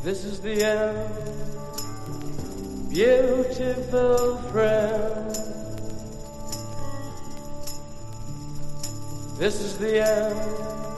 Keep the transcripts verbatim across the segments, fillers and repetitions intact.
This is the end, beautiful friend. This is the end,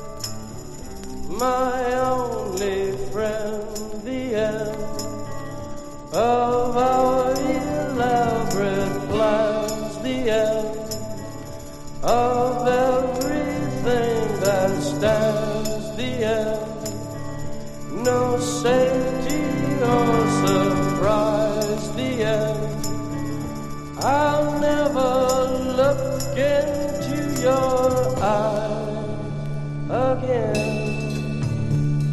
my only friend. The end of our elaborate plans. The end of everything that stands. The end, no safety or surprise. The end, I'll never look into your eyes again.